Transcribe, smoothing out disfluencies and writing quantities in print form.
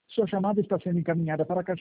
Sua chamada está sendo encaminhada para a caixa